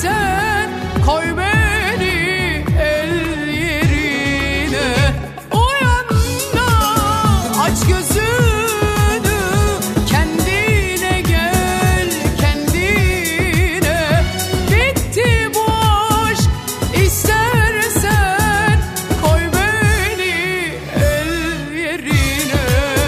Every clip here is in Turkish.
istersen koy beni el yerine. Uyan da aç gözünü, kendine gel kendine. Bitti bu aşk, istersen koy beni el yerine.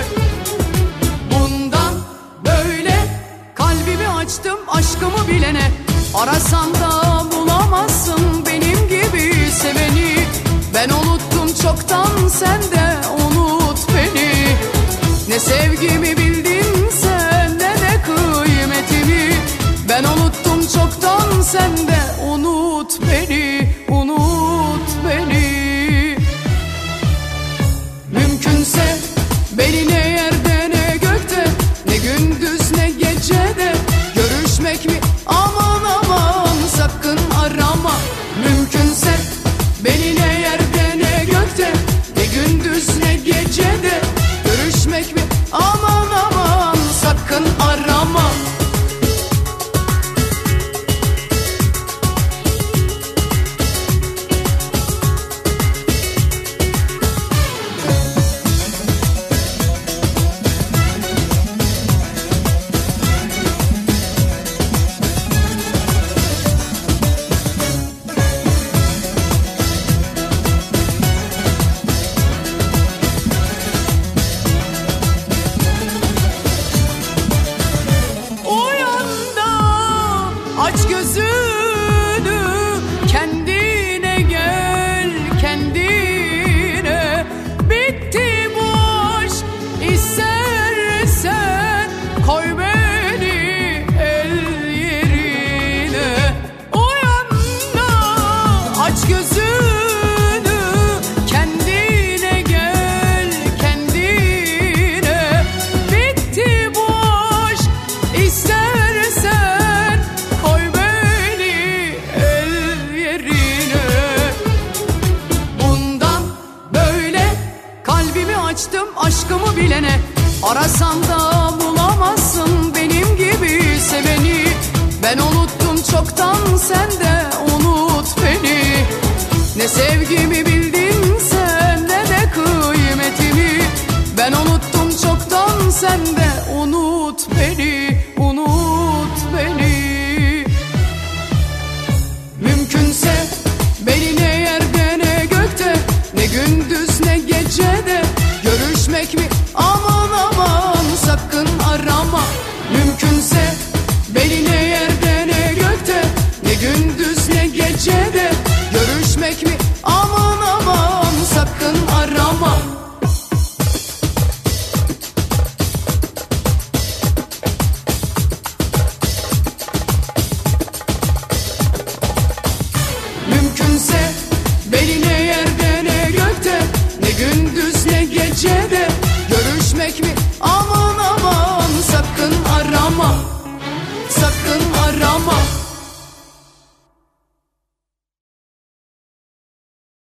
Bundan böyle kalbimi açtım aşkımı bilene. Arasan da bulamazsın benim gibi seveni. Ben unuttum çoktan, sen de unut beni. Ne sevgimi bildin sen, ne de kıymetimi. Ben unuttum çoktan, sen de unut beni, unut beni. Mümkünse beni ne yerde ne gökte, ne gündüz ne gecede görüşmek mi? Aman aman sakın arama. Mümkünse beni ne yerde ne gökte, ne gündüz ne gecede görüşmek mi? Aman aman sakın arama. Aç gözünü, kendine gel kendine. Bitti bu aşk, istersen koy beni el yerine. Uyan da aç gözünü, kendine gel kendine. Bitti bu aşk, istersen koy beni el yerine. Bundan böyle kalbimi açtım aşkımı bilene. Arasan da bulamazsın benim gibi seveni. Ben unuttum çoktan, sen de unut beni. Ne sevgimi bildin sen, ne de kıymetimi. Ben unuttum çoktan, sen de unut beni, unut beni. Mümkünse beni ne yerde ne gökte, ne gündüz ne gecede görüşmek mi? Aman aman sakın arama. Mümkünse beni ne yerde ne gökte, ne gündüz ne gecede görüşmek mi? Aman aman sakın arama. Mümkünse beni ne yerde ne gökte, ne gündüz ne gecede görüşmek mi? Ama